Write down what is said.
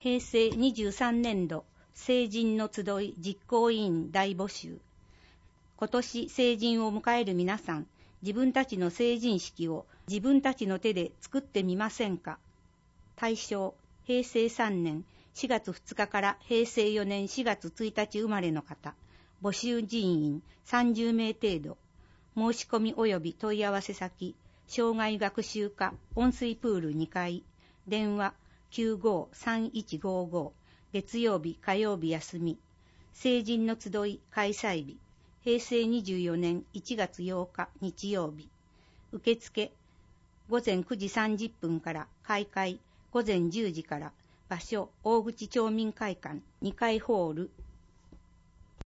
平成23年度成人の集い実行委員大募集。今年成人を迎える皆さん、自分たちの成人式を自分たちの手で作ってみませんか。対象、平成3年4月2日から平成4年4月1日生まれの方、募集人員30名程度。申し込み及び問い合わせ先、障害学習課温水プール2階、電話953155、月曜日火曜日休み。成人の集い開催日、平成24年1月8日日曜日。受付、午前9時30分から開会、午前10時から。場所、大口町民会館2階ホール